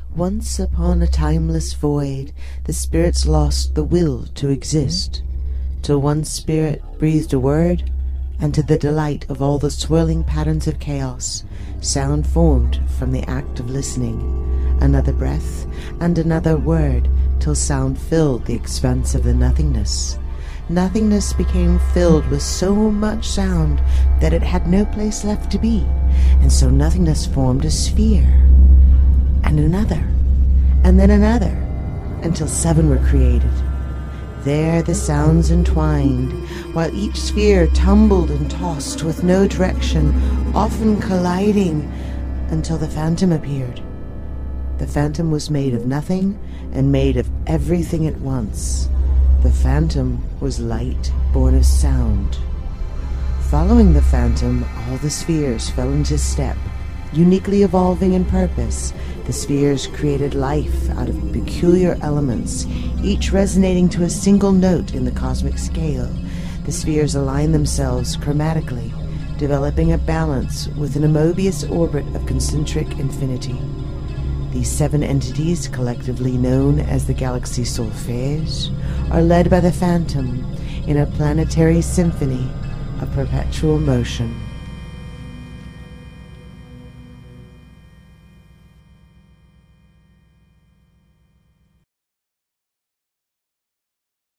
Once upon a timeless void, the spirits lost the will to exist, till one spirit breathed a word, and to the delight of all the swirling patterns of chaos, sound formed from the act of listening. Another breath, and another word, till sound filled the expanse of the nothingness. Nothingness became filled with so much sound that it had no place left to be, and so nothingness formed a sphere, and another, and then another, until 7 were created. There the sounds entwined, while each sphere tumbled and tossed with no direction, often colliding, until the phantom appeared. The phantom was made of nothing and made of everything at once. The phantom was light born of sound. Following the phantom, all the spheres fell into step. Uniquely evolving in purpose, the spheres created life out of peculiar elements, each resonating to a single note in the cosmic scale. The spheres align themselves chromatically, developing a balance within a Mobius orbit of concentric infinity. These 7 entities, collectively known as the Galaxy Solfège, are led by the Phantom in a planetary symphony of perpetual motion.